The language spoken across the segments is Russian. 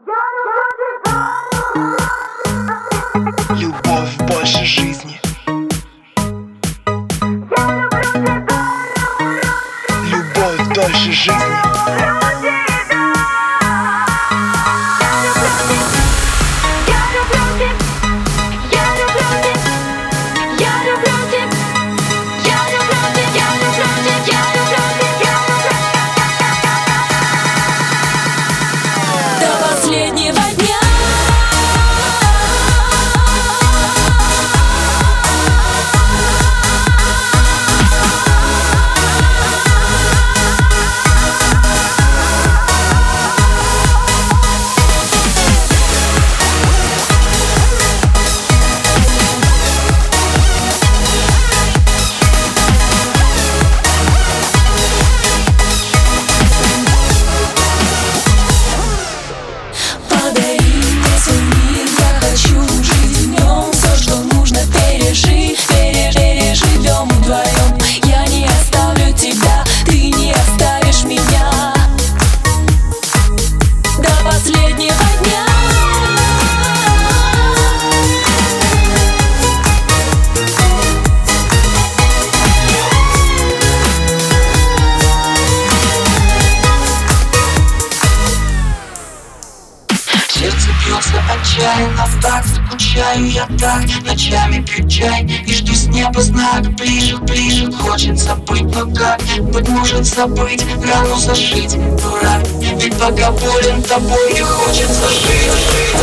Любовь больше жизни. Любовь дольше жизни. Сердце бьется отчаянно, так скучаю я так. Ночами пью чай и жду с неба знак. Ближе, ближе, хочется быть, но как? Быть может забыть, рану зашить, дурак. Ведь пока болен тобой, мне хочется жить.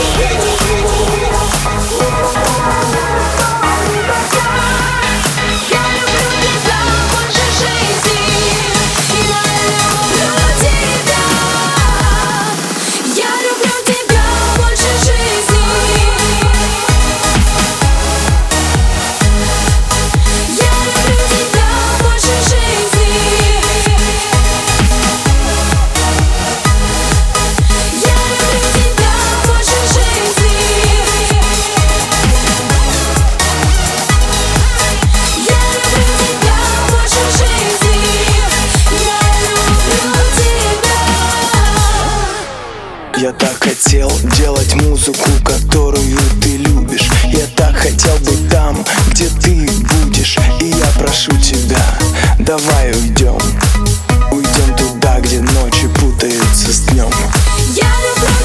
Я так хотел делать музыку, которую ты любишь. Я так хотел быть там, где ты будешь. И я прошу тебя, давай уйдем. Уйдем туда, где ночи путаются с днем. Я люблю